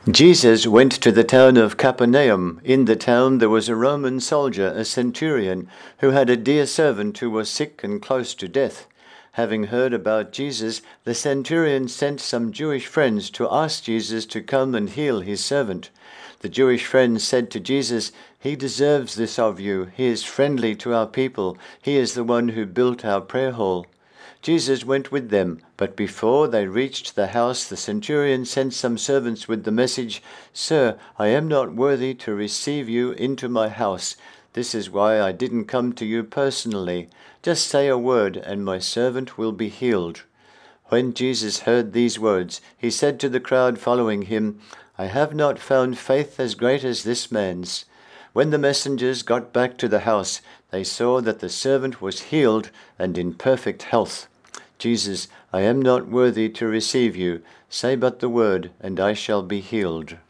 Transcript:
Jesus went to the town of Capernaum. In the town there was a Roman soldier, a centurion, who had a dear servant who was sick and close to death. Having heard about Jesus, the centurion sent some Jewish friends to ask Jesus to come and heal his servant. The Jewish friends said to Jesus, "He deserves this of you. He is friendly to our people. He is the one who built our prayer hall." Jesus went with them, but before they reached the house, the centurion sent some servants with the message, "Sir, I am not worthy to receive you into my house. This is why I didn't come to you personally. Just say a word, and my servant will be healed." When Jesus heard these words, he said to the crowd following him, "I have not found faith as great as this man's." When the messengers got back to the house, they saw that the servant was healed and in perfect health. Jesus, "I am not worthy to receive you. Say but the word, and I shall be healed."